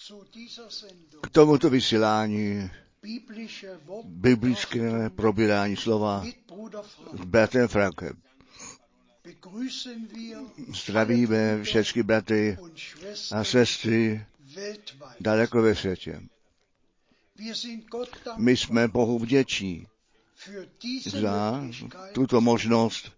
k tomuto vysílání biblické probírání slova s bratrem Frankem. Zdravíme všechny bratry a sestry daleko ve světě. My jsme Bohu vděční za tuto možnost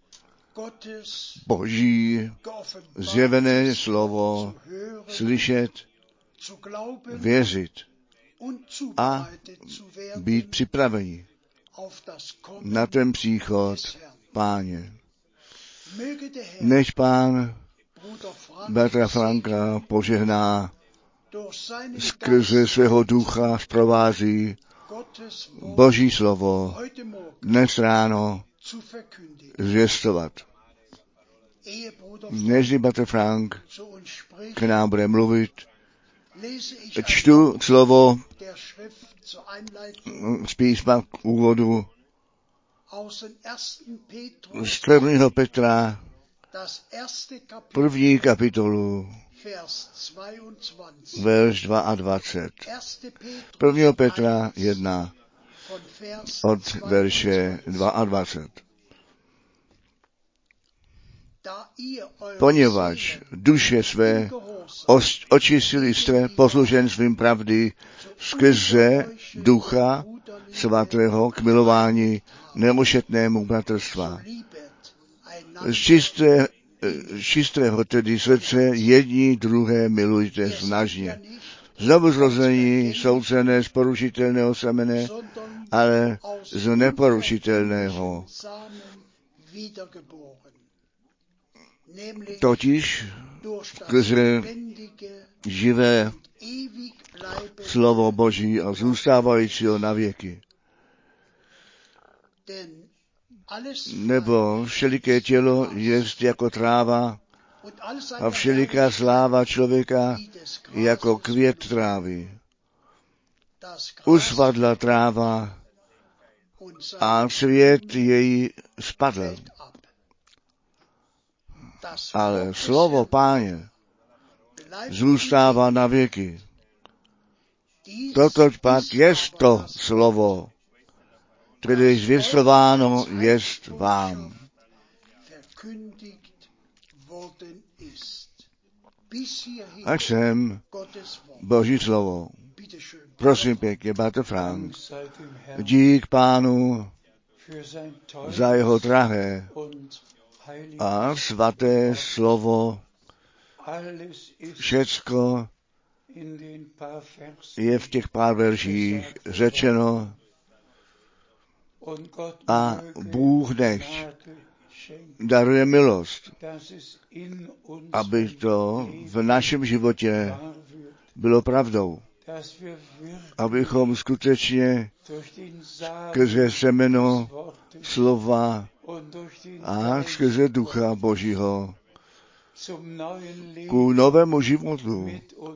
Boží zjevené slovo slyšet, věřit a být připraveni na ten příchod Páně. Než Pán bratra Franka požehná, skrze svého ducha zprovází Boží slovo dnes ráno zvěstovat. Než bratr Frank k nám bude mluvit, čtu slovo z písma k úvodu z 1. Petra, 1. kapitolu, verš 22. 1. Petra 1 od verše 22. Poněvadž duše své očistili jste poslušenstvím pravdy skrze Ducha Svatého k milování nemošetnému bratrstva. Z čistého tedy srdce jedni druhé milujte snažně. Znovu zrození souce ne z porušitelného semene, ale z neporušitelného. Totiž skrze živé slovo Boží a zůstávajícího na věky. Nebo všeliké tělo jest jako tráva a všeliká sláva člověka jako květ trávy. Usvadla tráva a cvět její spadl. Ale slovo Páně zůstává na věky. Toto pak jest to slovo, které zvěstováno jest vám. Až sem Boží slovo. Prosím pěkně, bratr Frank, dík Pánu za jeho drahé a svaté slovo. Všecko je v těch pár verších řečeno a Bůh nechť daruje milost, aby to v našem životě bylo pravdou. Abychom skutečně skrze semeno slova a skrze Ducha Božího ku novému životu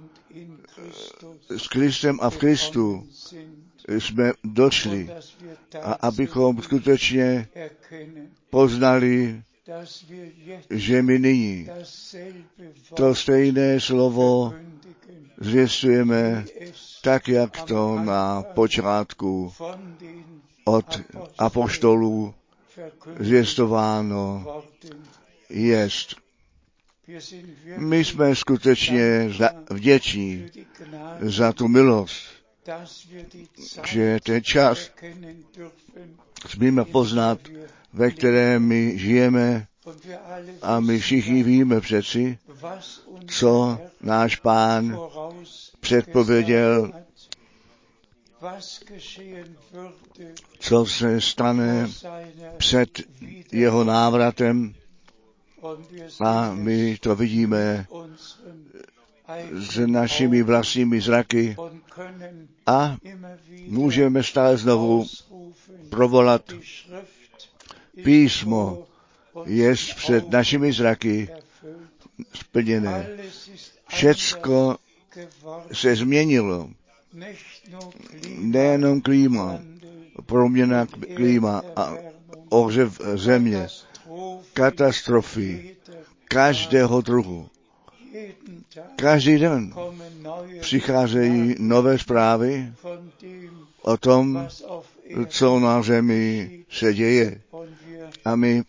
s Kristem a v Kristu jsme došli a abychom skutečně poznali, že my nyní to stejné slovo zvěstujeme tak, jak to na počátku od apoštolů zvěstováno jest. My jsme skutečně vděční za tu milost, že ten čas smíme poznat, ve kterém my žijeme, a my všichni víme přeci, co náš Pán předpověděl, co se stane před jeho návratem, a my to vidíme s našimi vlastními zraky a můžeme stále znovu provolat: písmo je před našimi zraky splněné. Všecko se změnilo. Nejenom klima, proměna klima a ohřev země, katastrofy každého druhu Každý den přicházejí nové zprávy o tom, co na zemi se děje. A my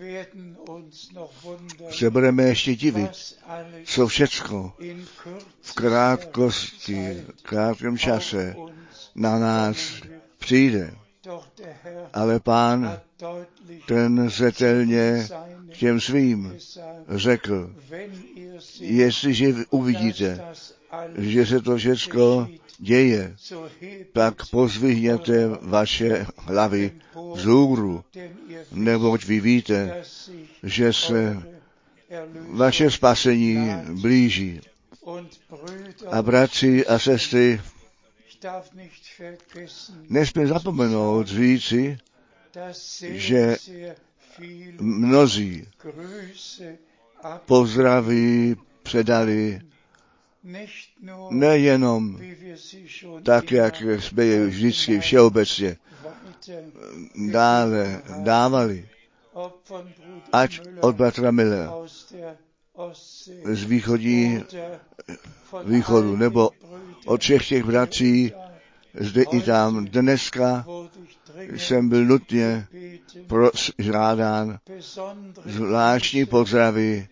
se budeme ještě divit, co všecko v krátkém čase na nás přijde. Ale Pán ten zřetelně k těm svým řekl, jestliže uvidíte, že se to všecko děje, tak pozvihněte vaše hlavy vzhůru, neboť vy víte, že se vaše spasení blíží. A bratři a sestry, nesmím zapomenout říci, že mnozí pozdraví předali nejenom tak, jak jsme je vždycky všeobecně dále dávali, ať od bratra Millera z východu, nebo od všech těch bratří zde i tam. Dneska jsem byl nutně žádán zvláštní pozdravy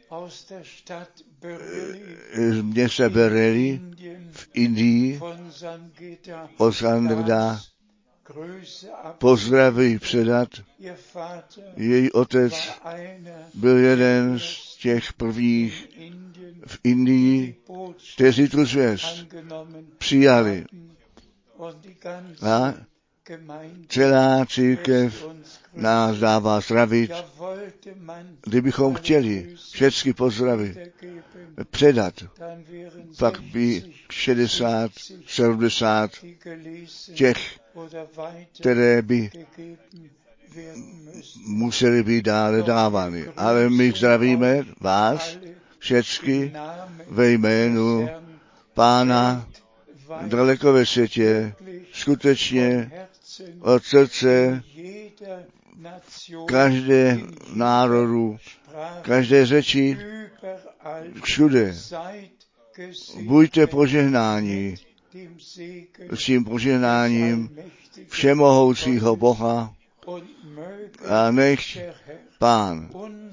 z města Bereli v Indii od Sangeda pozdraví předat. Její otec byl jeden z těch prvních v Indii, kteří tu zvěst přijali. A celá církev nás dává zdravit. Kdybychom chtěli všechny pozdravy předat, pak by 60, 70 těch, které by museli být dále dávány. Ale my zdravíme vás všechny ve jménu Pána daleko ve světě, skutečně od srdce každé národu, každé řeči, všude. Buďte požehnáni s tím požehnáním všemohoucího Boha a nech Pán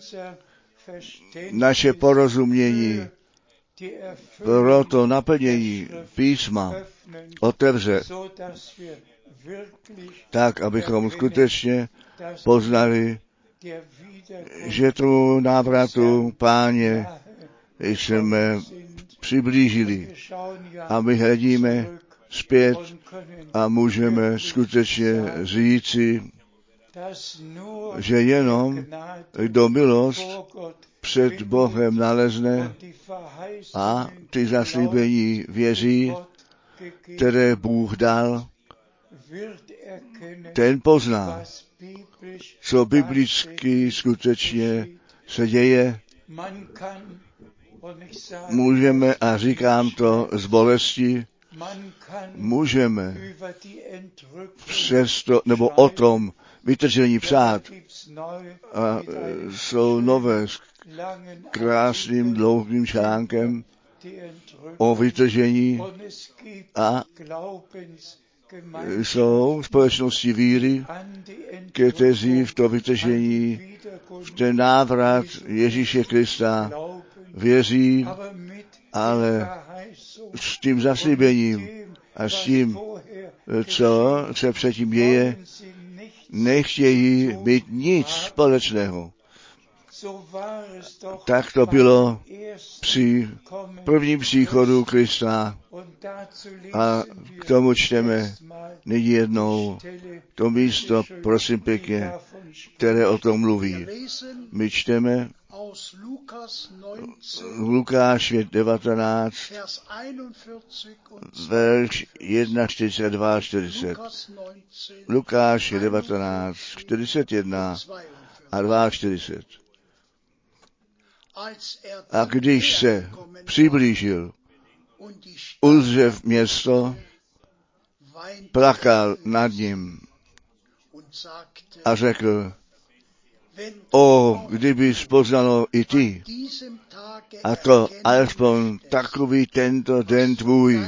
naše porozumění pro to naplnění písma otevře, tak, abychom skutečně poznali, že tu návratu Páně jsme přiblížili. A my hledíme zpět a můžeme skutečně říci, že jenom kdo milost před Bohem nalezne a ty zaslíbení věří, které Bůh dal, ten pozná, co biblicky skutečně se děje. Můžeme, a říkám to z bolesti, můžeme přesto, nebo o tom vytržení psát. A jsou nové s krásným dlouhým článkem o vytržení a jsou společnosti víry, kteří v to vytržení, v ten návrat Ježíše Krista věří, ale s tím zaslíbením a s tím, co se předtím děje, nechtějí mít nic společného. Tak to bylo při prvním příchodu Krista a k tomu čteme nyní jednou to místo, prosím pěkně, které o tom mluví. My čteme Lukáš 19, verš 41 a 40. Lukáš 19, 41 a 42. A když se přiblížil, uzřev město, plakal nad ním a řekl, kdyby poznalo i ty, a to alespoň takový tento den tvůj,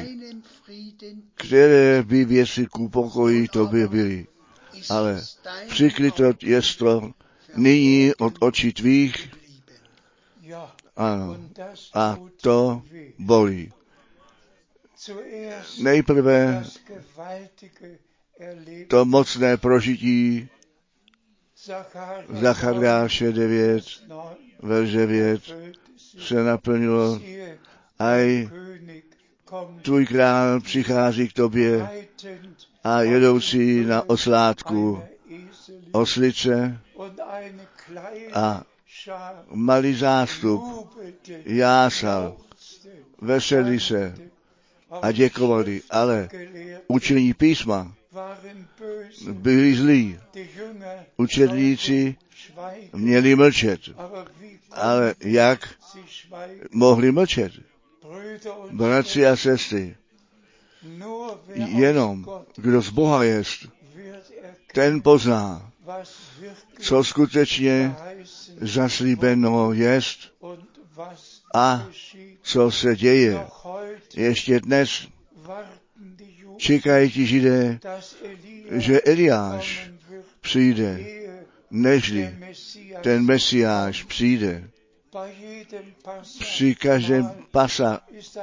které by věci ku pokoji tobě byly. Ale přikryto to nyní od očí tvých, ano, a to bolí. Nejprve to mocné prožití Zachariáše 9, verš 9 se naplnilo, aj tvůj král přichází k tobě a jedoucí na oslátku oslice a malý zástup jásal, veselí se a děkovali, ale učení písma byli zlí. Učedníci měli mlčet, ale jak mohli mlčet? Bratři a sestry, jenom kdo z Boha jest, ten pozná, co skutečně zaslíbeno jest a co se děje. Ještě dnes čekají ti Židé, že Eliáš přijde, nežli ten Mesiáš přijde. Při každém pasa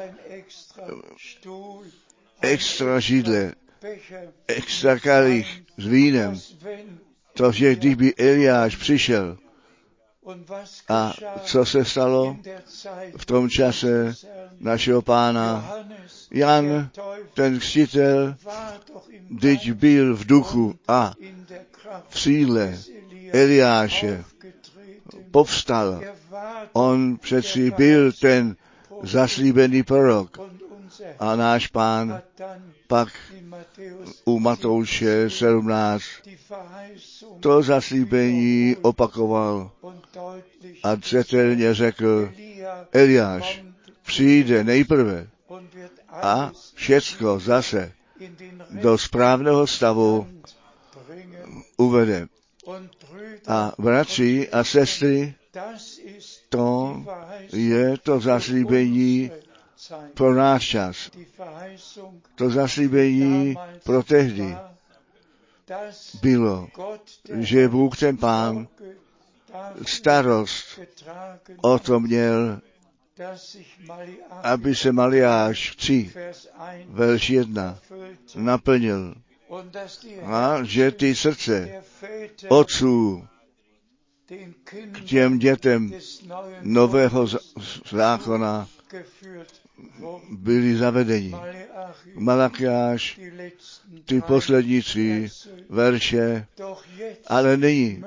extra židle, extra kalich s vínem. Takže kdyby Eliáš přišel, a co se stalo v tom čase našeho Pána? Jan, ten křtitel, když byl v duchu a v síle Eliáše povstal. On přeci byl ten zaslíbený prorok. A náš Pán pak u Matouše 17 to zaslíbení opakoval a zřetelně řekl, Eliáš přijde nejprve a všecko zase do správného stavu uvede. A bratři a sestry, to je to zaslíbení pro náš čas. To zaslíbení pro tehdy bylo, že Bůh ten Pán starost o to měl, aby se Maliáš 3, verš 1 naplnil. A že ty srdce otců k těm dětem nového zákona byli zavedeni. Malachiáš, ty poslední 3 verše, ale nyní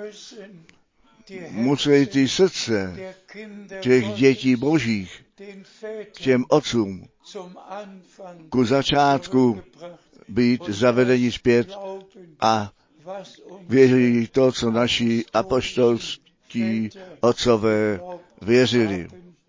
musí ty srdce těch dětí božích k těm otcům ku začátku být zavedeni zpět a věří to, co naši apoštolští otcové věřili.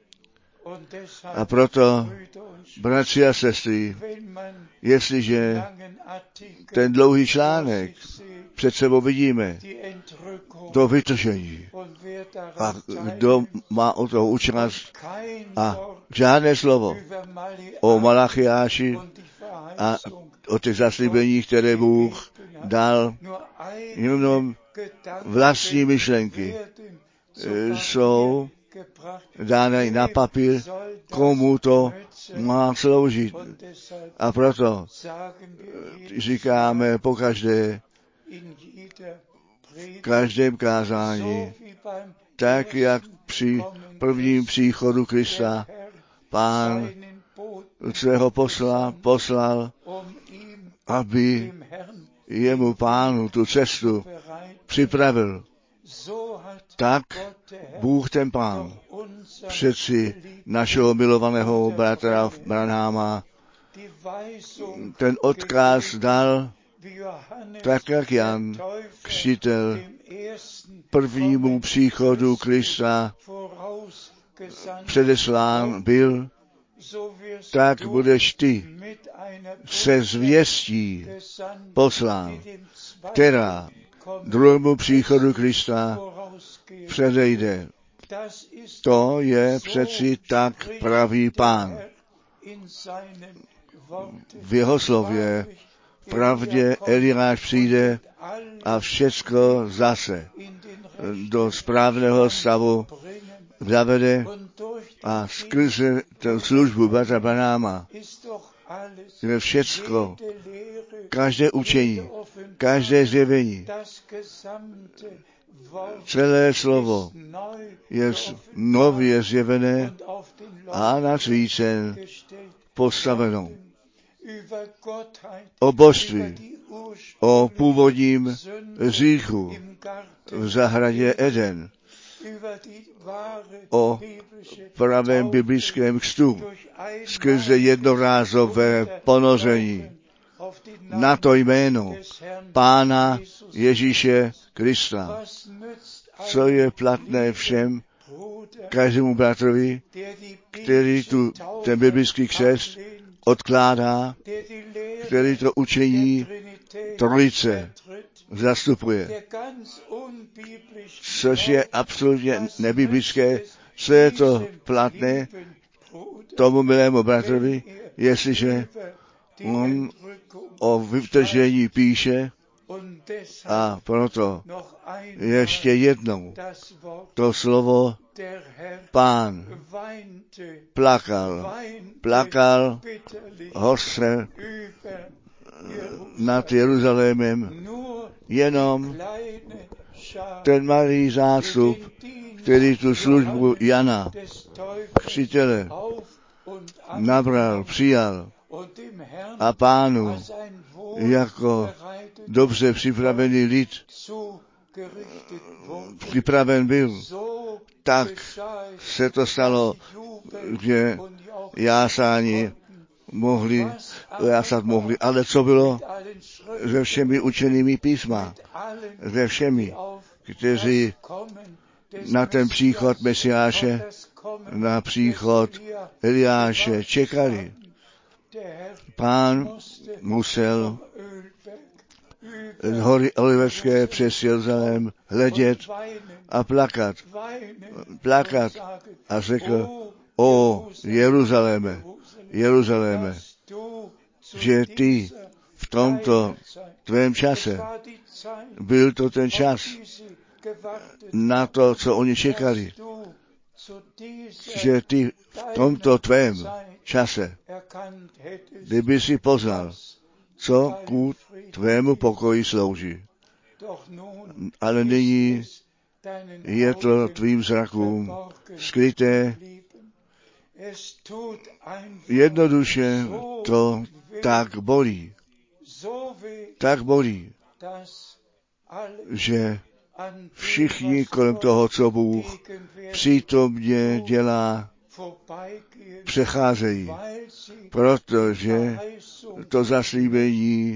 A proto, bratři a sestry, jestliže ten dlouhý článek před sebou vidíme, to vytržení, a kdo má o toho účast a žádné slovo o Malachiáši a o těch zaslíbeních, které Bůh dal, jenom vlastní myšlenky jsou dány na papír, komu to má sloužit. A proto říkáme pokaždé, v každém kázání, tak jak při prvním příchodu Krista Pán svého poslal, aby jemu Pánu tu cestu připravil. Tak Bůh ten Pán přeci našeho milovaného bratra Branhama ten odkaz dal, tak jak Jan křtitel prvnímu příchodu Krista předeslán byl, tak budeš ty se zvěstí poslán, která druhému příchodu Krista předejde. To je přeci tak pravý Pán. V jeho slově pravdě Eliáš přijde a všecko zase do správného stavu zavede a skrze tu službu bratra Branhama je všecko, každé učení, každé zjevení, celé slovo je nově zjevené a nasvícen postaveno. O božství, o původním hříchu v zahradě Eden, o pravém biblickém křtu skrze jednorázové ponoření na to jméno Pána Ježíše Krista, co je platné všem, každému bratrovi, který ten biblický křest odkládá, který to učení trojice zastupuje, což je absolutně nebiblické, co je to platné tomu milému bratrovi, jestliže on o vytržení píše a proto ještě jednou to slovo Pán plakal hoře nad Jeruzalémem, jenom ten malý zástup, který tu službu Jana, křtitele, nabral, přijal a Pánu jako dobře připravený lid připraven byl, tak se to stalo, že jásat mohli, ale co bylo se všemi učenými písma, se všemi, kteří na ten příchod Mesiáše, na příchod Eliáše čekali. Pán musel z hory Oliverské přes Jeruzalém hledět a plakat a řekl: O Jeruzaléme, že ty v tomto tvém čase, byl to ten čas na to, co oni čekali, že ty v tomto tvém čase, kdyby si poznal, co ku tvému pokoji slouží. Ale nyní je to tvým zrakům skryté. Jednoduše to tak bolí, že všichni kolem toho, co Bůh přítomně dělá, přecházejí, protože to zaslíbení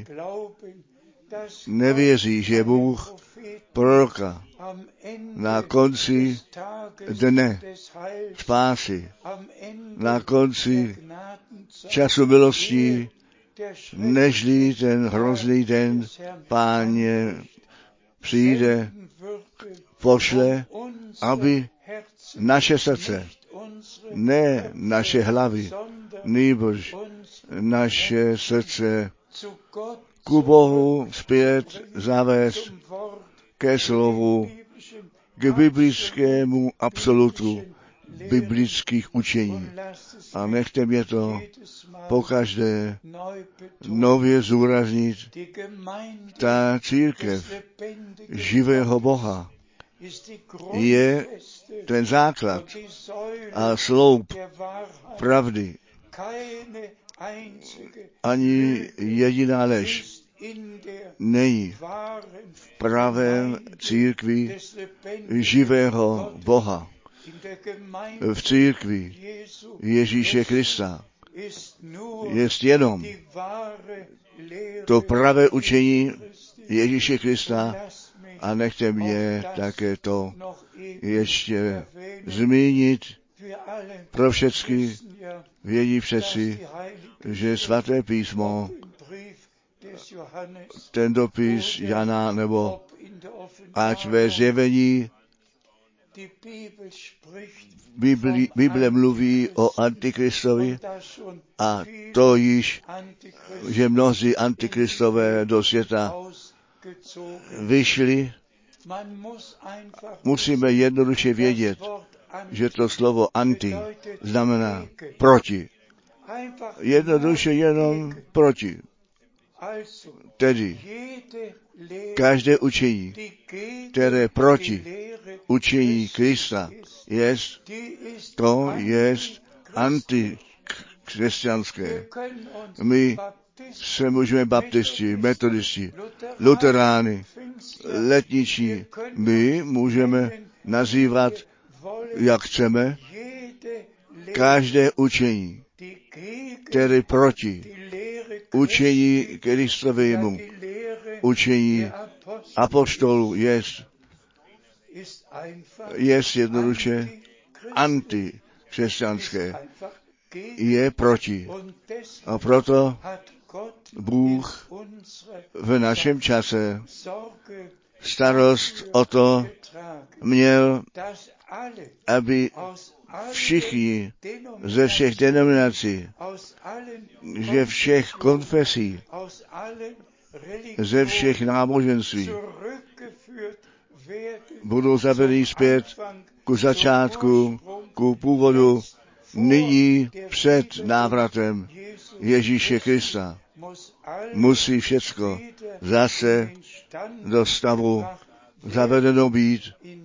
nevěří, že Bůh proroka na konci dne spásy, na konci času milostí, nežli ten hrozný den Páně přijde, pošle, aby naše srdce, ne naše hlavy, nýbrž naše srdce ku Bohu zpět zavést ke slovu, k biblickému absolutu biblických učení. A nechte mě to pokaždé nově zúraznit. Ta církev živého Boha je ten základ a sloup pravdy. Ani jediná lež není v pravém církvi živého Boha. V církvi Ježíše Krista jest jenom to pravé učení Ježíše Krista a nechte mě také to ještě zmínit. Pro všechny vědí přeci, že svaté písmo, ten dopis Jana, nebo ať ve zjevení Bible mluví o Antikristovi a to již, že mnozí Antikristové do světa vyšli. Musíme jednoduše vědět, že to slovo anti znamená proti. Jednoduše jenom proti. Tedy každé učení, které proti učení Krista to jest antikřesťanské. My se můžeme baptisti, metodisti, luterány, letniční, my můžeme nazývat, jak chceme, každé učení, které proti učení Kristovému, učení apoštolů je jednoduše antikřesťanské, je proti. A proto Bůh v našem čase starost o to měl, aby všichni ze všech denominací, ze všech konfesí, ze všech náboženství budou zavedeni zpět ku začátku, ku původu, nyní před návratem Ježíše Krista. Musí všecko zase do stavu zavedeno být,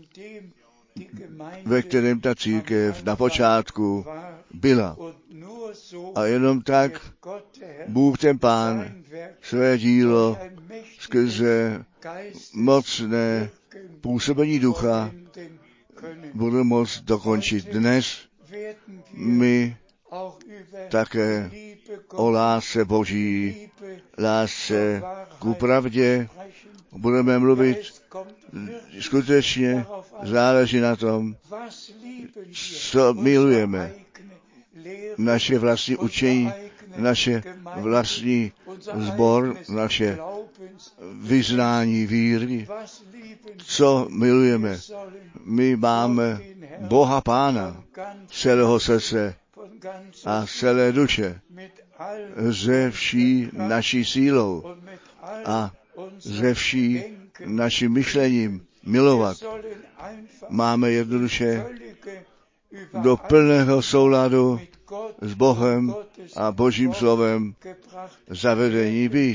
ve kterém ta církev na počátku byla. A jenom tak Bůh ten Pán své dílo skrze mocné působení ducha bude moct dokončit. Dnes my také o lásce Boží, lásce ku pravdě budeme mluvit. Skutečně záleží na tom, co milujeme. Naše vlastní učení, naše vlastní sbor, naše vyznání víry, co milujeme. My máme Boha Pána celého srdce a celé duše, ze vší naší sílou a ze vší naším myšlením milovat. Máme jednoduše do plného souladu s Bohem a Božím slovem zavedení být.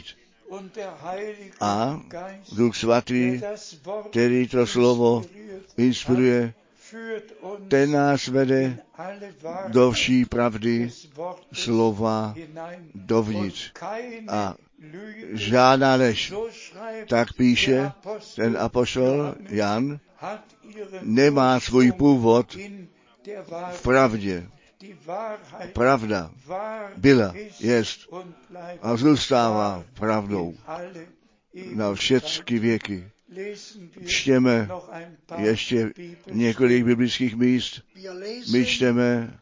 A Duch Svatý, který to slovo inspiruje, ten nás vede do vší pravdy slova dovnitř. A žádná lež. Tak píše ten apoštol Jan, nemá svůj původ v pravdě. Pravda byla, jest a zůstává pravdou na všechny věky. Čteme ještě několik biblických míst. My čteme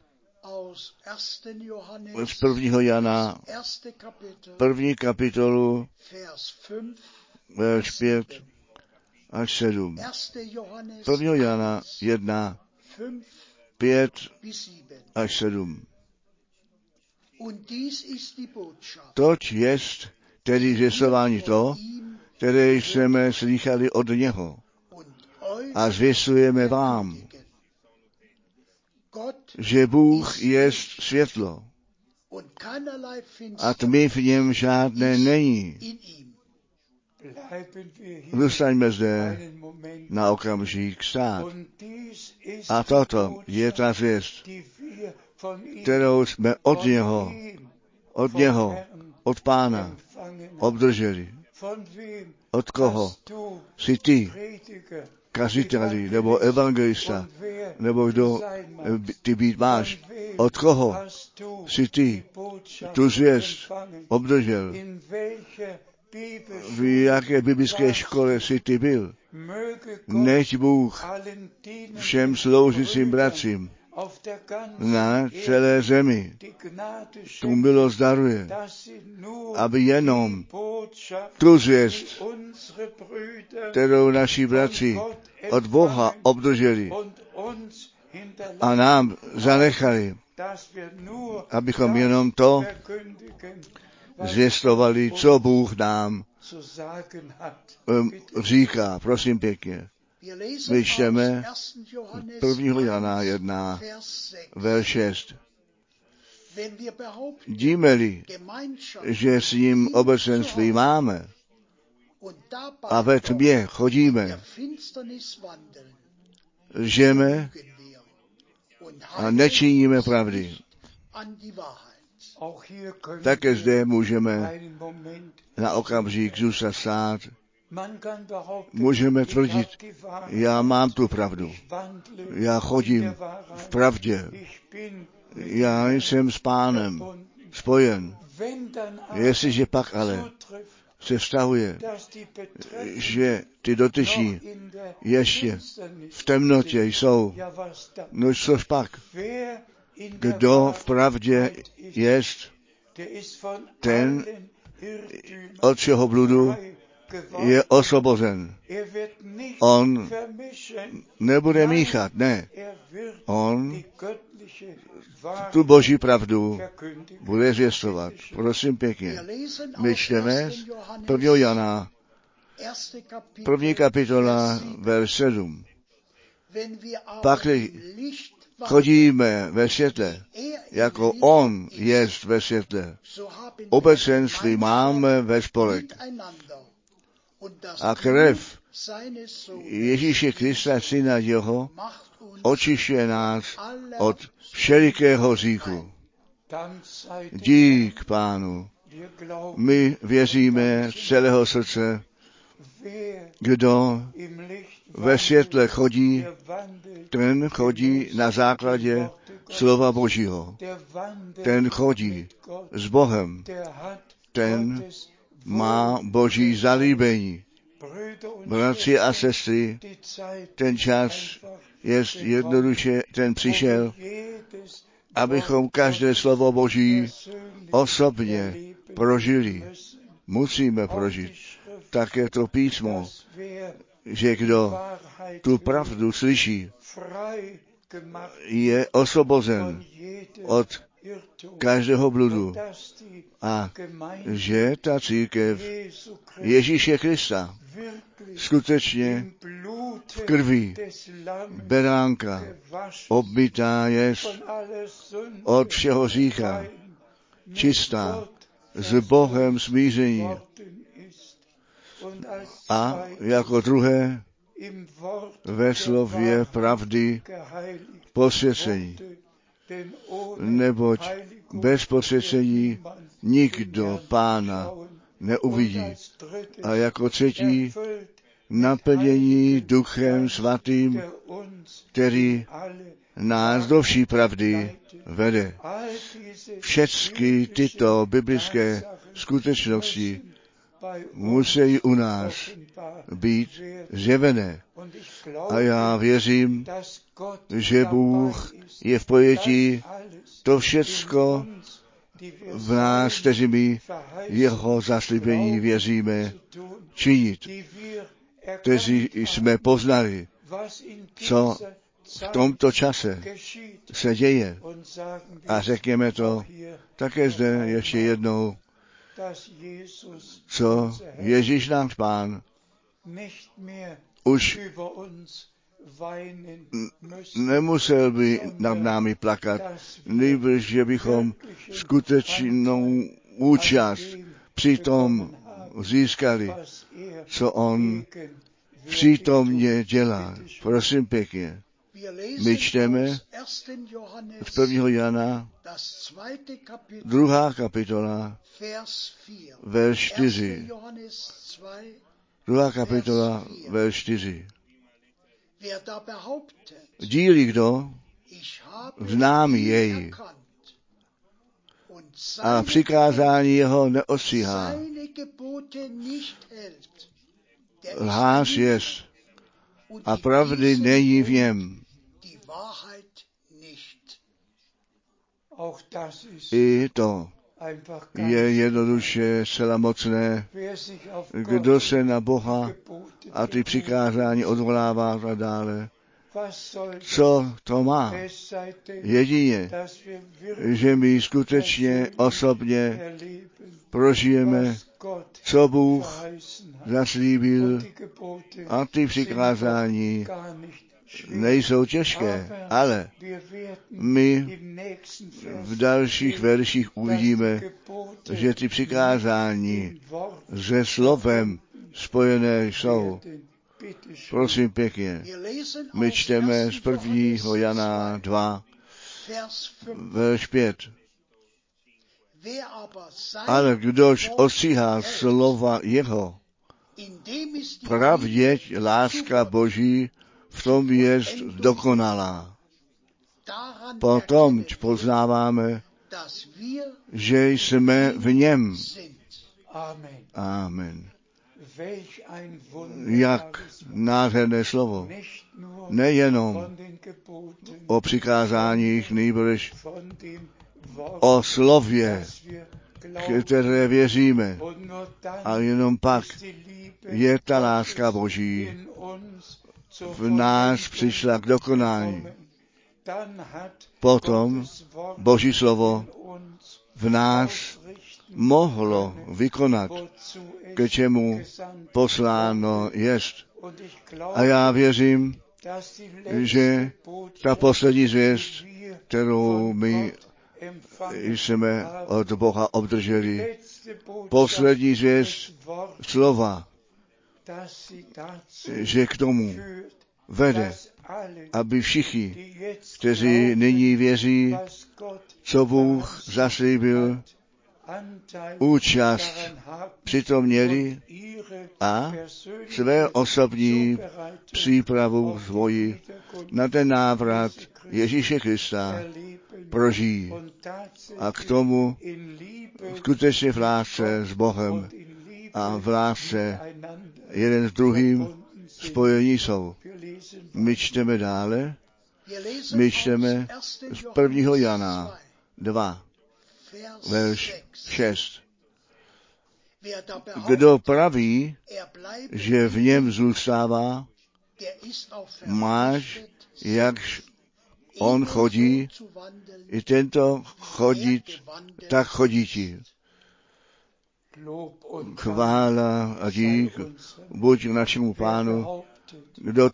z 1. Jana, 1. kapitolu, verš 5 až 7. 1. Jana 1, 5 až 7. Toť jest tedy zvěstování to, které jsme slychali od něho a zvěstujeme vám, že Bůh jest světlo a tmy v něm žádné není. Zůstaňme zde na okamžik stát. A toto je ta zvěst, kterou jsme od něho, od Pána obdrželi. Od koho jsi ty, kaziteli, nebo evangelista, nebo kdo ty být máš? Od koho jsi ty tu zvěst obdržel? V jaké biblické škole jsi ty byl? Nechť Bůh všem sloužícím bratřím na celé zemi tu milost daruje, aby jenom tu zvěst, kterou naši bratři od Boha obdrželi a nám zanechali, abychom jenom to zvěstovali, co Bůh nám říká. Prosím pěkně. My čteme 1. Jana 1, verš 6. Díme-li, že s ním obecenství máme a ve tmě chodíme, lžeme a nečiníme pravdy. Také zde můžeme na okamžik zůstat stát. Můžeme tvrdit, já mám tu pravdu, já chodím v pravdě, já jsem s Pánem spojen. Jestliže pak ale se vztahuje, že ty dotyční ještě v temnotě jsou, no což pak? Kdo v pravdě jest, ten od všeho bludu je osvobozen. On nebude míchat, ne. On tu Boží pravdu bude zvěstovat. Prosím pěkně. My čteme 1. Jana, 1. kapitola, verš 7. Pak chodíme ve světle, jako on jest ve světle. Obecenství máme ve spolek. A krev Ježíše Krista, syna jeho, očišťuje nás od všelikého hříchu. Dík Pánu. My věříme z celého srdce, kdo ve světle chodí, ten chodí na základě slova Božího. Ten chodí s Bohem. Ten má Boží zalíbení. Bratři a sestry, ten čas je jednoduše, ten přišel, abychom každé slovo Boží osobně prožili. Musíme prožít také to písmo, že kdo tu pravdu slyší, je osvobozen od každého bludu a že ta církev Ježíše Krista skutečně v krvi beránka obmytá jest od všeho hřícha, čistá, s Bohem smíření. A jako druhé ve slově pravdy posvěcení. Neboť bez posvěcení nikdo Pána neuvidí. A jako třetí naplnění Duchem Svatým, který nás do vší pravdy vede. Všechny tyto biblické skutečnosti musí u nás být zjevené. A já věřím, že Bůh je v pojetí to všecko v nás, kteří my jeho zaslíbení věříme, činit. Kteří jsme poznali, co v tomto čase se děje. A řekněme to také zde ještě jednou, co Ježíš náš Pán už nemusel by nad námi plakat, nýbrž, že bychom skutečnou účast při tom získali, co on přítomně dělá. Prosím pěkně. My čteme v 1. Jana 2. kapitola, verš 4. 2. kapitola, verš 4. Díli kdo znám jej a přikázání jeho neostříhá. Lhář jest a pravdy není v něm. I to je jednoduše zcela mocné. Kdo se na Boha a ty přikázání odvolává a dále. Co to má? Jedině, že my skutečně osobně prožijeme, co Bůh zaslíbil, a ty přikázání nejsou těžké, ale my v dalších verších uvidíme, že ty přikázání se slovem spojené jsou. Prosím pěkně, my čteme z 1. Jana 2, verš 5. Ale kdož ostříhá slova jeho, pravděť láska Boží v tom jest dokonalá. Potom poznáváme, že jsme v něm. Amen. Jak nádherné slovo. Nejenom o přikázáních, nýbrž o slově, které věříme. A jenom pak je ta láska Boží v nás přišla k dokonání. Potom Boží slovo v nás mohlo vykonat, k čemu posláno jest. A já věřím, že ta poslední zvěst, kterou my jsme od Boha obdrželi, poslední zvěst slova, že k tomu vede, aby všichni, kteří nyní věří, co Bůh zaslíbil, účast přitom měli a své osobní přípravu svoji na ten návrat Ježíše Krista prožijí. A k tomu skutečně v lásce s Bohem a v lásce jeden s druhým spojení jsou. My čteme dále, my čteme z 1. Jana 2, verš 6. Kdo praví, že v něm zůstává, máš, jakž on chodí, i tento chodit, tak chodíti. Chvála a dík buď našemu Pánu. Kdo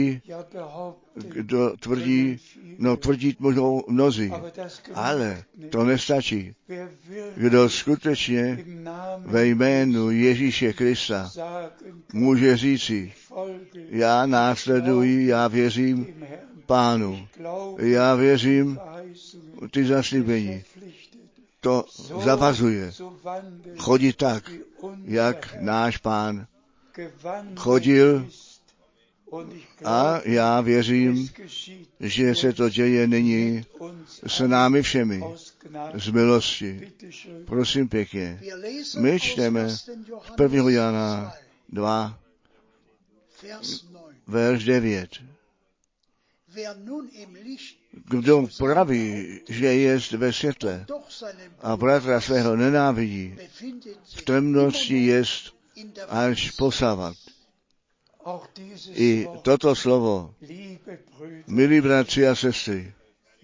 tvrdí, tvrdit můžou mnozí, ale to nestačí. Kdo skutečně ve jménu Ježíše Krista může říci, já následuji, já věřím Pánu, já věřím ty zaslíbení. To zavazuje. Chodit tak, jak náš Pán chodil, a já věřím, že se to děje nyní s námi všemi z milosti. Prosím pěkně. My čteme z 1. Jana 2, verš 9. Kdo praví, že je ve světle a bratra svého nenávidí, v temnosti jest až posavat. I toto slovo, milí bratři a sestry,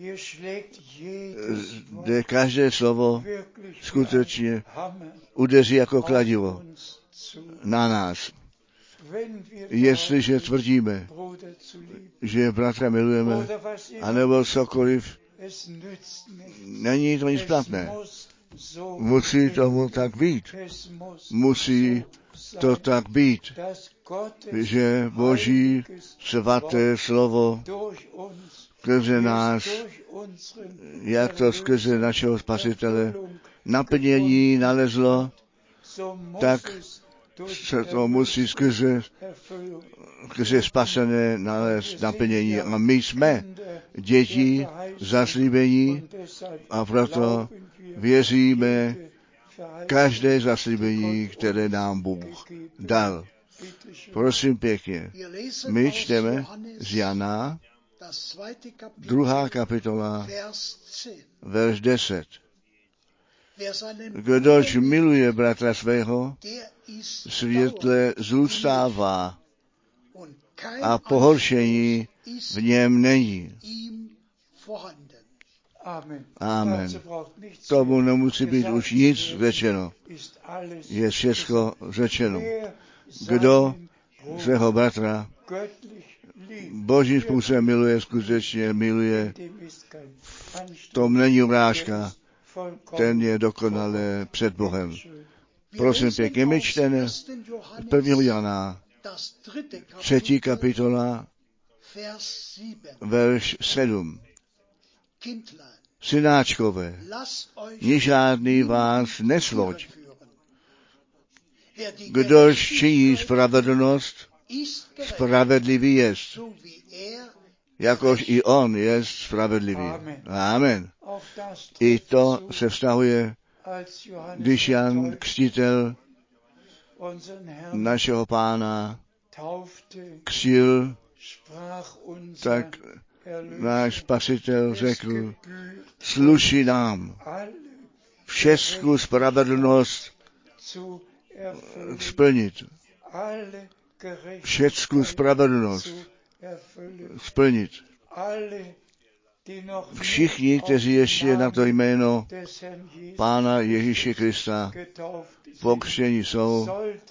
kde každé slovo skutečně udeří jako kladivo na nás. Jestliže tvrdíme, že bratra milujeme, anebo cokoliv, není to nic platné. Musí tomu tak být. Musí to tak být, že Boží svaté slovo skrze nás, jak to skrze našeho Spasitele naplnění nalezlo, tak se to musí skrze spasené nalézt naplnění. A my jsme děti zaslíbení a proto věříme každé zaslíbení, které nám Bůh dal. Prosím pěkně, my čteme z Jana 2. kapitola, verš 10. Kdož miluje bratra svého, světle zůstává a pohoršení v něm není. Amen. Tomu nemusí být už nic řečeno. Je všechno řečeno. Kdo svého bratra božím způsobem miluje, skutečně miluje, v tom není urážka, ten je dokonale před Bohem. Prosím pěkně, my čteme 1. Jana, 3. kapitola, verš 7. Synáčkové, ni žádný vás nesvoď. Kdož činí spravedlnost, spravedlivý jest, jakož i on je spravedlivý. Amen. I to se vztahuje, když Jan Křtitel našeho Pána křtil, tak náš Spasitel řekl, sluší nám všechnu spravedlnost splnit. Všechnu spravedlnost splnit. Všichni, kteří ještě na to jméno Pána Ježíše Krista pokřtěni jsou,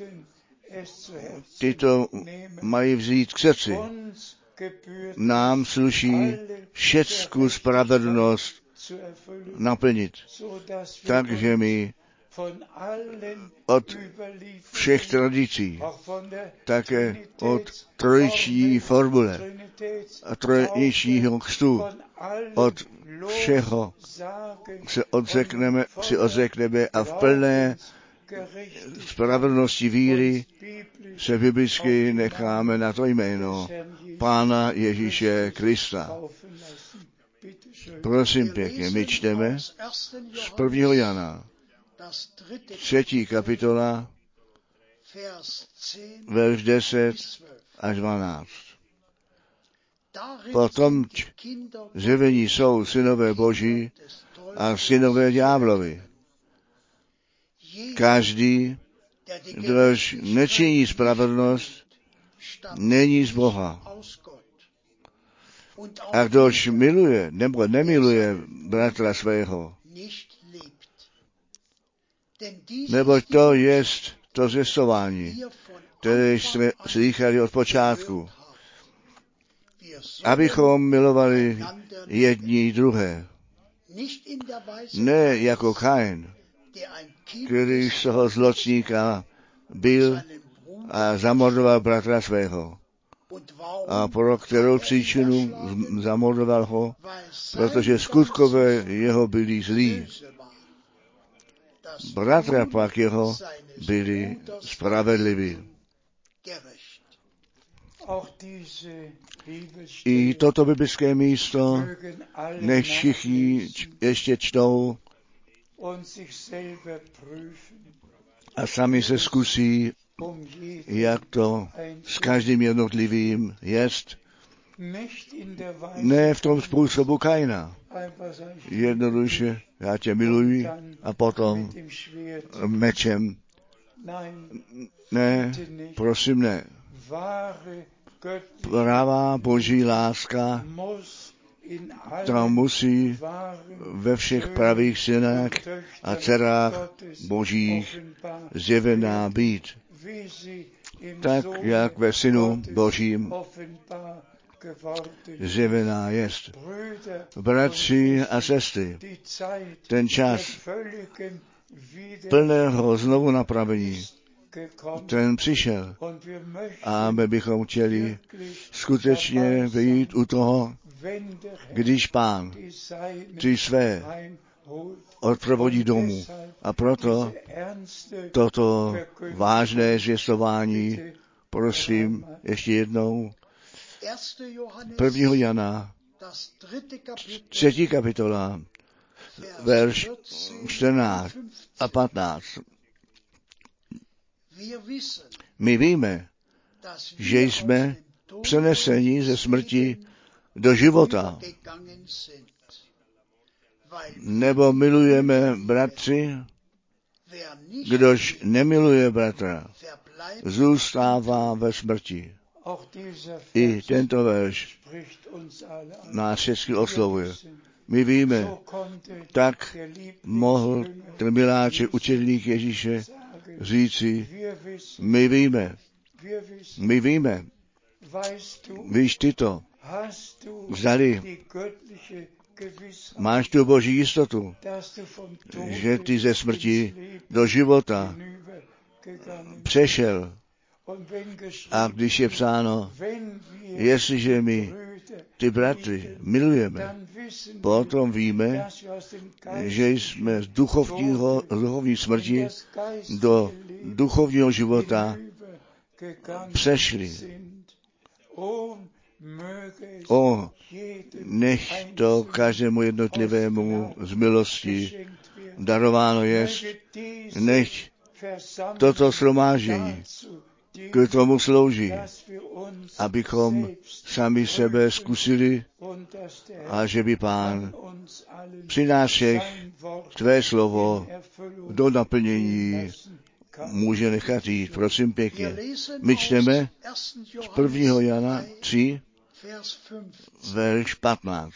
tyto mají vzít k srdci. Nám sluší všechnu spravedlnost naplnit. Takže my od všech tradicí, také od trojiční formule a trojničního křtu, od všeho si odřekneme a v plné spravedlnosti víry se biblicky necháme na to jméno Pána Ježíše Krista. Prosím pěkně, my čteme z 1. Jana, 3. kapitola, verš 10 až 12. Potom zjevení jsou synové Boží a synové ďáblovi. Každý, kdož nečiní spravedlnost, není z Boha. A kdož miluje nebo nemiluje bratra svého, neboť to jest to zvěstování, které jsme slychali od počátku, abychom milovali jedni druhé. Ne jako Kain, který z toho zločníka byl a zamordoval bratra svého. A pro kterou příčinu zamordoval ho? Protože skutkové jeho byli zlí. Bratra pak jeho byli spravedliví. I toto biblické místo nech všichni ještě čtou a sami se zkusí, jak to s každým jednotlivým jest. Ne v tom způsobu Kaina. Jednoduše, já tě miluji a potom mečem. Ne, prosím ne. Pravá boží láska tam musí ve všech pravých synách a dcerách božích zjevená být. Tak, jak ve synu božím zjevená jest. Bratři a sestry, ten čas plného znovu napravení, ten přišel. A my bychom chtěli skutečně vyjít u toho, když Pán ty své odprovodí domů. A proto toto vážné zvěstování, prosím, ještě jednou, 1. Jana, 3. kapitola, verš 14 a 15. My víme, že jsme přeneseni ze smrti do života. Nebo milujeme bratři, kdož nemiluje bratra, zůstává ve smrti. I tento verš nás všechny oslovuje. My víme, tak mohl ten miláček, učedník Ježíše, říci, my víme, víš ty to, zdali máš tu boží jistotu, že ty ze smrti do života přešel. A když je psáno, jestliže my ty bratry milujeme, potom víme, že jsme z duchovní smrti do duchovního života přešli. Nech to každému jednotlivému z milosti darováno jest, nech toto shromáždění k tomu slouží, abychom sami sebe zkusili a že by Pán při nás všech tvé slovo do naplnění může nechat jít. Prosím pěkně. My čteme z 1. Jana 3, verš 15.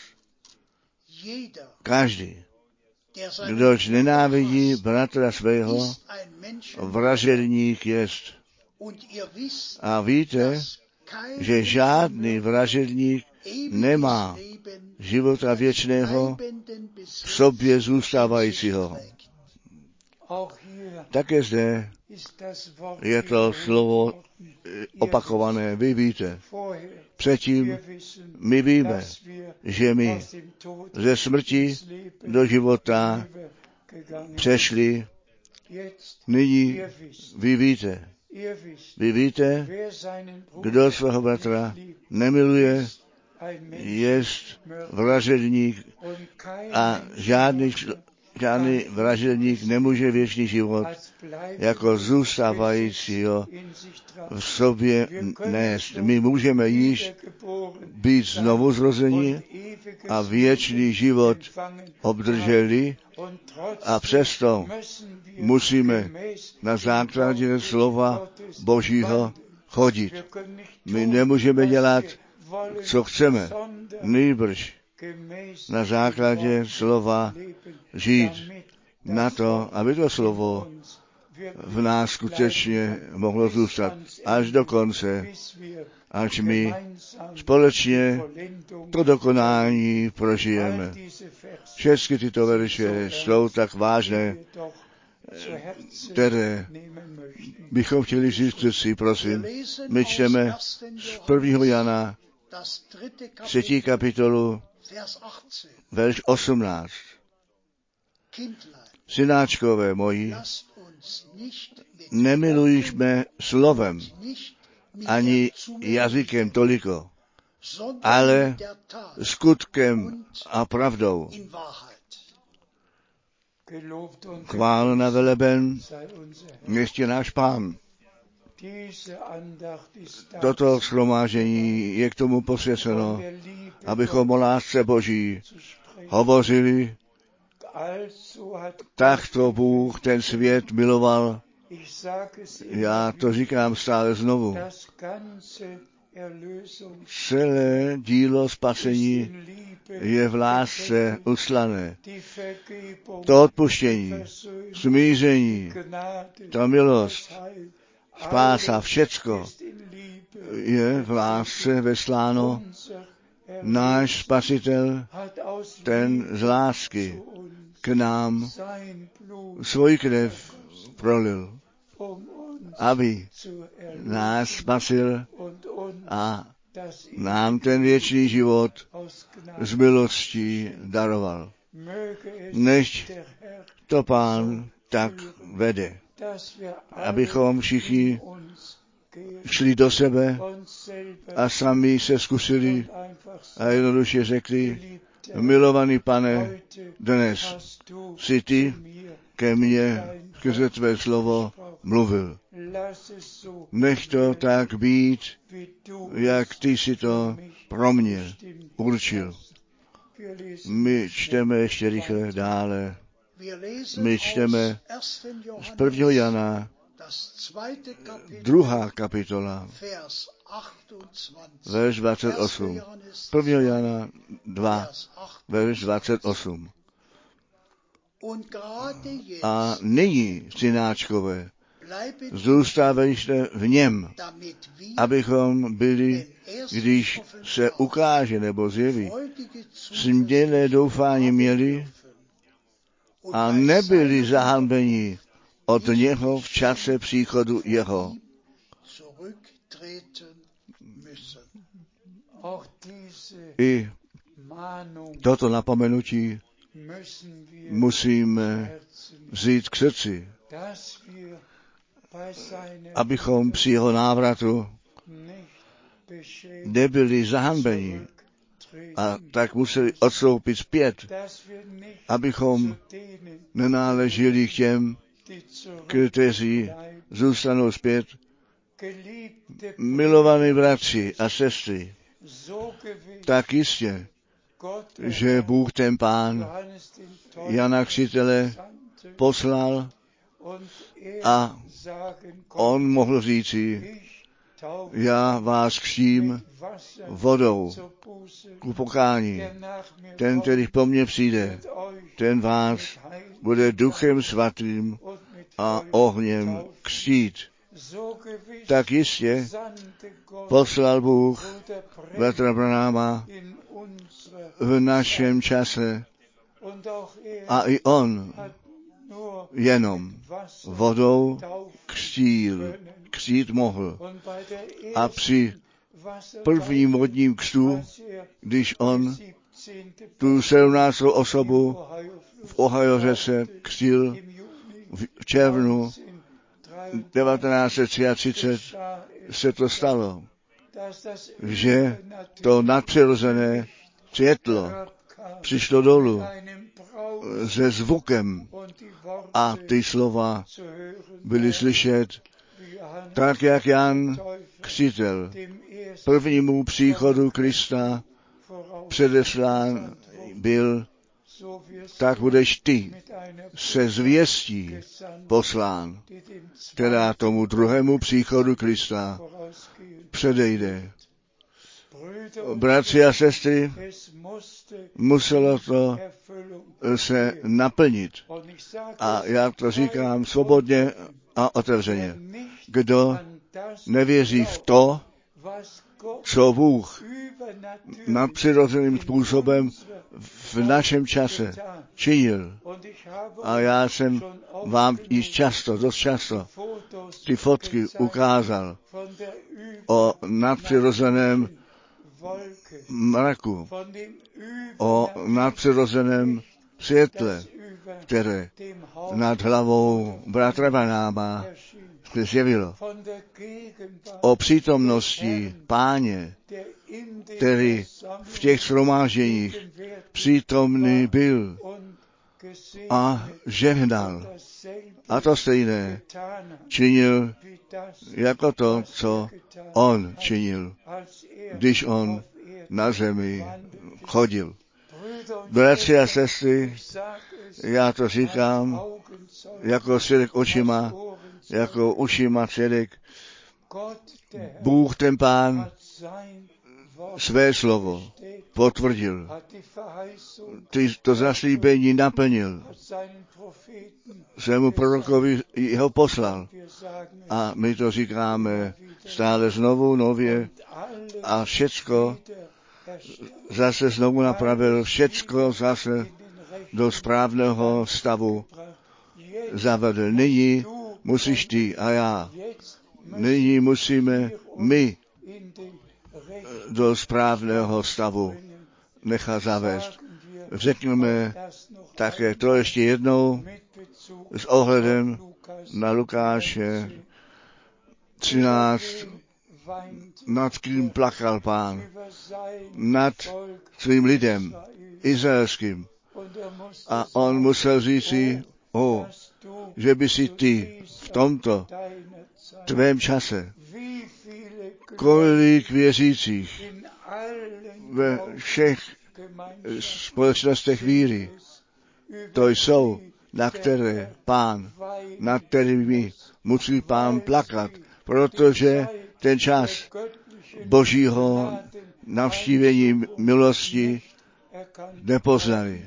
Každý, kdož nenávidí bratra svého, vražedník jest. A víte, že žádný vražedník nemá života věčného v sobě zůstávajícího. Také zde je to slovo opakované. Vy víte. Předtím my víme, že my ze smrti do života přešli. Nyní vy víte, kdo svého bratra nemiluje, jest vražedník a žádný vražedník nemůže věčný život jako zůstávajícího v sobě nést. My můžeme již být znovu zrození a věčný život obdrželi a přesto musíme na základě slova Božího chodit. My nemůžeme dělat, co chceme, nýbrž na základě slova žít na to, aby to slovo v nás skutečně mohlo zůstat až do konce, až my společně to dokonání prožijeme. Všechny tyto verše jsou tak vážné, které bychom chtěli říct si, prosím. My čteme z 1. Jana 3. kapitolu, verš 18. Synáčkové moji, nemilujme slovem, ani jazykem toliko, ale skutkem a pravdou. Chválen a veleben ještě náš Pán. Toto shromáždění je k tomu posvěceno, abychom o lásce Boží hovořili. Takto Bůh ten svět miloval. Já to říkám stále znovu. Celé dílo spasení je v lásce uslané. To odpuštění, smíření, ta milost, spása, všecko je v lásce vesláno. Náš Spasitel, ten z lásky k nám svůj krev prolil, aby nás spasil a nám ten věčný život z milostí daroval. Nechť to Pán tak vede, abychom všichni šli do sebe a sami se zkusili a jednoduše řekli, milovaný Pane, dnes jsi ty ke mně skrze tvé slovo mluvil. Nech to tak být, jak ty si to pro mě určil. My čteme ještě rychle dále. My čteme z 1. Jana, 2. kapitola, verš 28. 1. Jana 2, verš 28. A nyní, synáčkové, zůstávejte v něm, abychom byli, když se ukáže nebo zjeví, smělé doufání měli a nebyli zahanbeni od něho v čase příchodu jeho. I toto napomenutí musíme vzít k srdci, abychom při jeho návratu nebyli zahanbeni a tak museli odstoupit zpět, abychom nenáleželi k těm, kteří zůstanou zpět. Milovaní bratři a sestry, tak jistě, že Bůh ten Pán Jana Křtitele poslal a on mohl říci, já vás křtím vodou ku pokání. Ten, který po mně přijde, ten vás bude Duchem Svatým a ohněm křtít. Tak jistě poslal Bůh bratra Branhama v našem čase a i on jenom vodou křtít mohl. A při prvním vodním křtu, když on tu 17. osobu v Ohio řece křtil v červnu 1933, se to stalo, že to nadpřirozené světlo přišlo dolů se zvukem a ty slova byly slyšet, tak jak Jan Křtitel prvnímu příchodu Krista předeslán byl, tak budeš ty se zvěstí poslán, která tomu druhému příchodu Krista předejde. Bratři a sestry, muselo to se naplnit. A já to říkám svobodně a otevřeně. Kdo nevěří v to, co Bůh nadpřirozeným způsobem v našem čase činil. A já jsem vám již dost často ty fotky ukázal o nadpřirozeném mraku, o nadpřirozeném světle, které nad hlavou bratra Branhama se zjevilo. O přítomnosti Páně, který v těch shromážděních přítomný byl a žehnal. A to stejné činil jako to, co on činil, když on na zemi chodil. Bratři a sestry, já to říkám jako svědek očima, jako ušima svědek. Bůh ten Pán své slovo potvrdil. To zaslíbení naplnil. Svému prorokovi jeho poslal. A my to říkáme stále znovu, nově. A všecko zase znovu napravil. Všecko zase do správného stavu zavedl. Nyní musíš ty a já. Nyní musíme my do správného stavu nechat zavést. Řekněme také to ještě jednou s ohledem na Lukáše 13, nad kým plakal Pán, nad svým lidem, izraelským. A on musel říci, že by si ty v tomto tvém čase, kolik věřících ve všech společnostech víry, to jsou, nad kterými musí Pán plakat, protože ten čas Božího navštívení milosti nepoznali.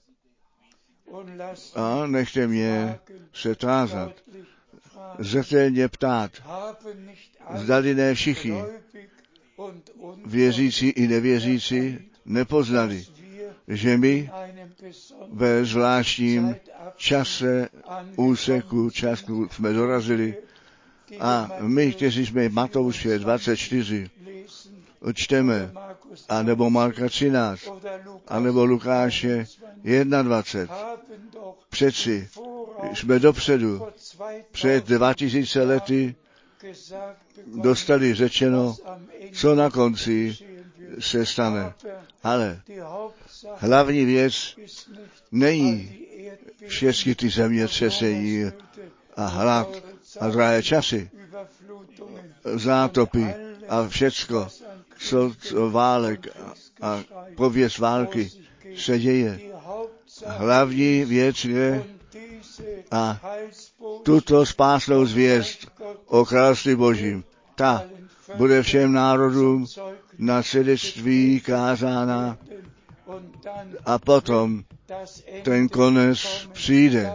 A nechte mě se tázat, zřetelně ptát, zdali ne všichni, věřící i nevěřící, nepoznali, že my ve zvláštním čase, času jsme dorazili a my, kteří jsme Matouše 24, čteme, anebo Marka 13, anebo Lukáše 21. Přeci jsme dopředu, před 2000 lety, dostali řečeno, co na konci se stane. Ale hlavní věc není všechny ty zemětřesení a hlad a zlé časy, zátopy a všecko, co válek a pověst války se děje. Hlavní věc je a tuto spásnou zvěst o království Božím, ta bude všem národům na svědectví kázána a potom ten konec přijde.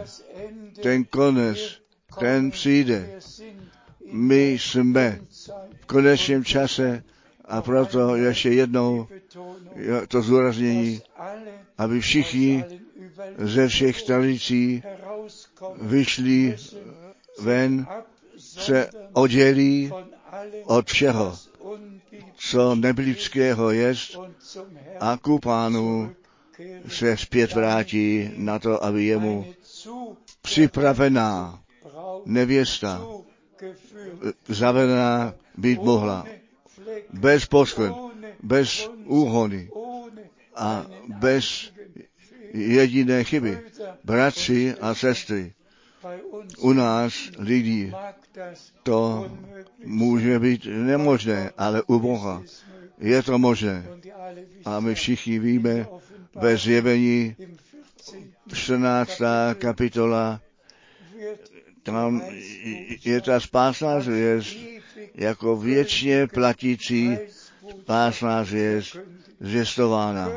Ten přijde. My jsme v konečném čase a proto ještě jednou to zdůraznění, aby všichni ze všech tradicí vyšli ven, se oddělí od všeho, co nebiblického jest, a ku Pánu se zpět vrátí na to, aby jemu připravená nevěsta zavedená být mohla. Bez poskvrn, bez úhony a bez jediné chyby. Bratři a sestry, u nás lidí to může být nemožné, ale u Boha je to možné. A my všichni víme, ve Zjevení 14. kapitola, tam je ta spásná zvěst jako věčně platící spásná zvěst zvěstována.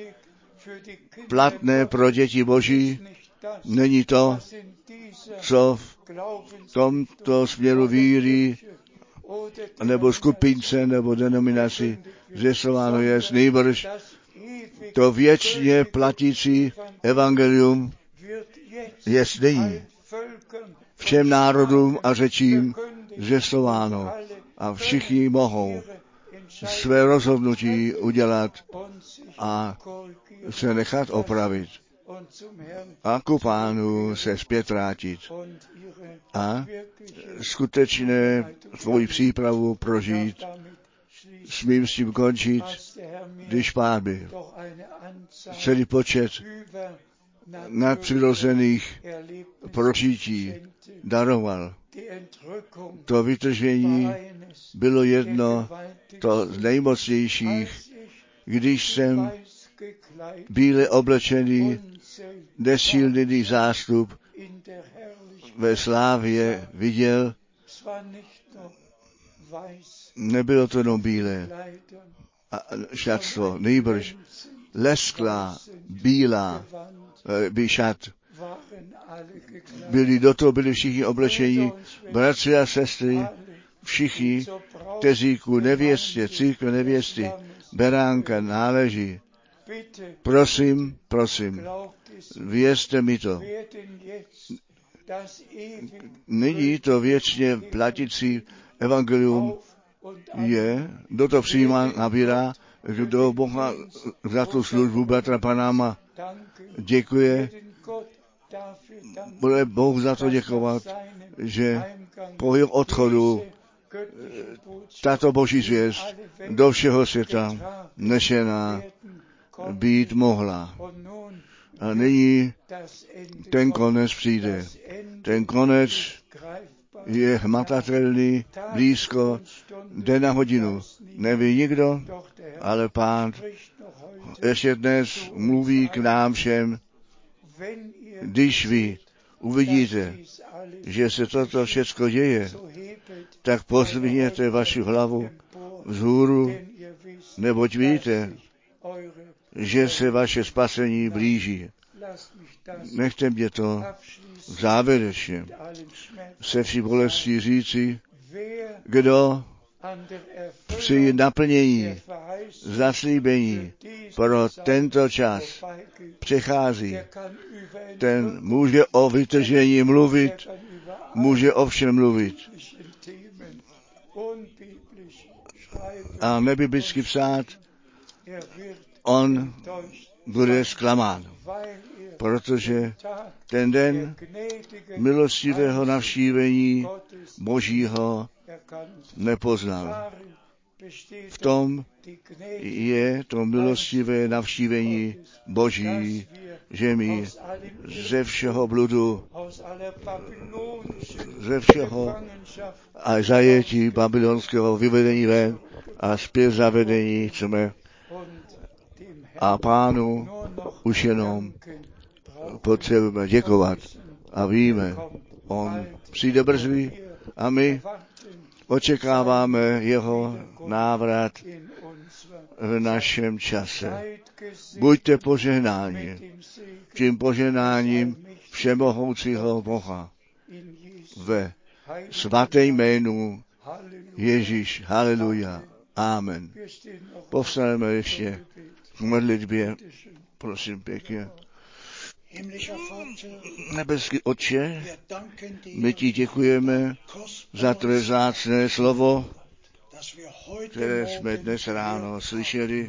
Platné pro děti Boží není to, co v tomto směru víry nebo skupince nebo denominaci zvěstováno je, nýbrž to věčně platící evangelium je nyní všem národům a řečím zvěstováno a všichni mohou své rozhodnutí udělat a se nechat opravit a ku Pánu se zpět vrátit a skutečně svoji přípravu prožít, smím s tím končit, když Pán by celý počet nadpřirozených prožití daroval. To vytržení bylo jedno z nejmocnějších, když jsem bíle oblečený nesílný zástup ve slávě viděl. Nebylo to jenom bílé šatstvo, nýbrž lesklá, bílá šat. Byli všichni oblečení, bratři a sestry, všichni, kteří ku nevěstě, církve nevěsty, beránka náleží. Prosím, věřte mi to. Nyní to věčně platící evangelium je, kdo to přijímá, nabírá, kdo Boha za tu službu bratra Panáma děkuje, bude Bohu za to děkovat, že po jeho odchodu tato Boží zvěst do všeho světa nešená být mohla. A nyní ten konec přijde. Ten konec je hmatatelný, blízko, den na hodinu. Neví nikdo, ale Pán ještě dnes mluví k nám všem. Když vy uvidíte, že se toto všecko děje, tak pozdvihněte vaši hlavu vzhůru, neboť víte, že se vaše spasení blíží. Nechte mě to závěrečně se vší bolestí říci, kdo při naplnění zaslíbení pro tento čas přechází, ten může o vytržení mluvit, může o všem mluvit a nebiblicky psát, on bude zklamán, protože ten den milostivého navštívení Božího nepoznal. V tom je to milostivé navštívení Boží, že my ze všeho bludu, ze všeho a zajetí babylonského vyvedení ven a zpět zavedení chceme a Pánu už jenom potřebujeme děkovat a víme, on přijde brzy a my očekáváme jeho návrat v našem čase. Buďte požehnáni tím požehnáním všemohoucího Boha ve svaté jménu Ježíš. Haleluja. Amen. Povstaneme ještě k modlitbě. Prosím pěkně. Nebeský Otče, my ti děkujeme za tvé vzácné slovo, které jsme dnes ráno slyšeli.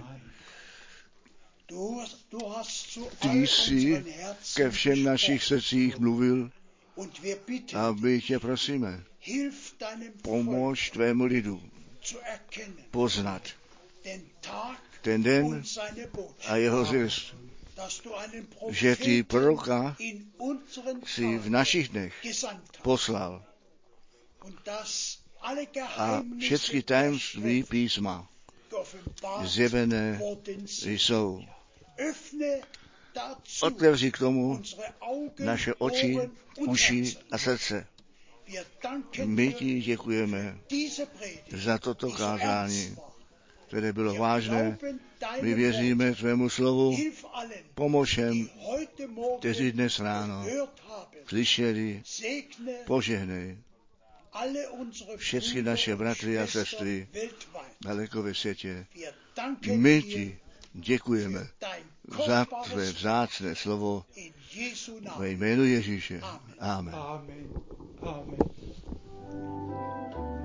Ty jsi ke všem našich srdcích mluvil a my tě prosíme, pomož tvému lidu poznat ten den a jeho zvěst, že ty proroka si v našich dnech poslal a všechny tajemství písma zjevené jsou. Otevři k tomu naše oči, uši a srdce. My ti děkujeme za toto kázání, které bylo vážné. My věříme tvému slovu. Pomož všem, kteří dnes ráno slyšeli, požehnej všechny naše bratry a sestry daleko ve světě. My ti děkujeme za tvé vzácné slovo ve jménu Ježíše. Amen.